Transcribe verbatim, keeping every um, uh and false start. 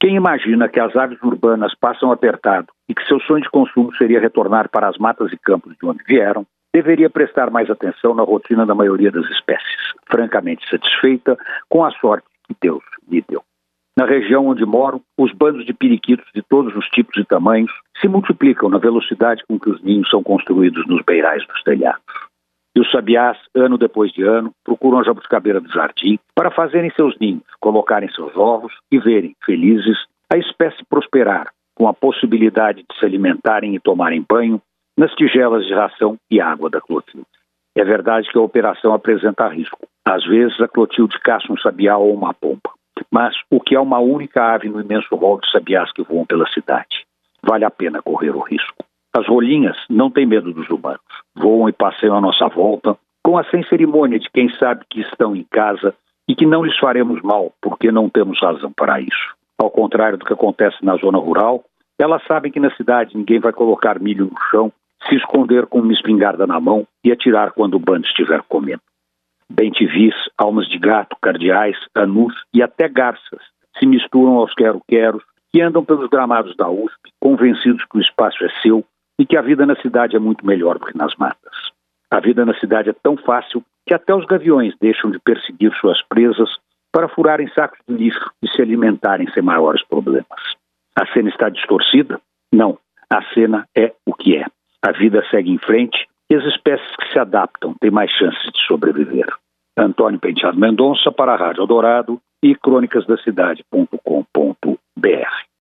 Quem imagina que as aves urbanas passam apertado e que seu sonho de consumo seria retornar para as matas e campos de onde vieram, deveria prestar mais atenção na rotina da maioria das espécies, francamente satisfeita com a sorte que Deus lhe deu. Na região onde moro, os bandos de periquitos de todos os tipos e tamanhos se multiplicam na velocidade com que os ninhos são construídos nos beirais dos telhados. E os sabiás, ano depois de ano, procuram a jabuticabeira do jardim para fazerem seus ninhos, colocarem seus ovos e verem, felizes, a espécie prosperar, com a possibilidade de se alimentarem e tomarem banho nas tigelas de ração e água da Clotilde. É verdade que a operação apresenta risco. Às vezes a Clotilde caça um sabiá ou uma pomba. Mas o que é uma única ave no imenso rol de sabiás que voam pela cidade? Vale a pena correr o risco. As rolinhas não têm medo dos humanos. Voam e passeiam à nossa volta, com a sem cerimônia de quem sabe que estão em casa e que não lhes faremos mal, porque não temos razão para isso. Ao contrário do que acontece na zona rural, elas sabem que na cidade ninguém vai colocar milho no chão, se esconder com uma espingarda na mão e atirar quando o bando estiver comendo. Bem-te-vis, almas de gato, cardeais, anus e até garças se misturam aos quero-queros que andam pelos gramados da U S P, convencidos que o espaço é seu e que a vida na cidade é muito melhor do que nas matas. A vida na cidade é tão fácil que até os gaviões deixam de perseguir suas presas para furarem sacos de lixo e se alimentarem sem maiores problemas. A cena está distorcida? Não. A cena é o que é. A vida segue em frente e as espécies que se adaptam têm mais chances de sobreviver. Antônio Penteado Mendonça para a Rádio Eldorado e crônicas da cidade ponto com ponto br.